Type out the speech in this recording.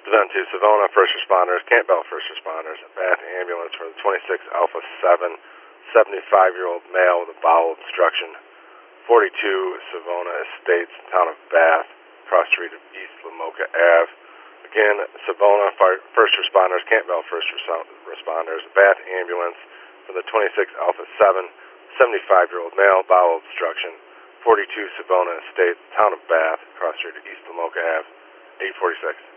Event 2, Savona first responders, Campbell first responders, a Bath ambulance for the 26 Alpha 7, 75-year-old male with a bowel obstruction, 42 Savona Estates, town of Bath, cross street of East Lamoka Ave. Again, Savona first responders, Campbell first responders, a Bath ambulance for the 26 Alpha 7, 75-year-old male, bowel obstruction, 42 Savona Estates, town of Bath, cross street of East Lamoka Ave, 846.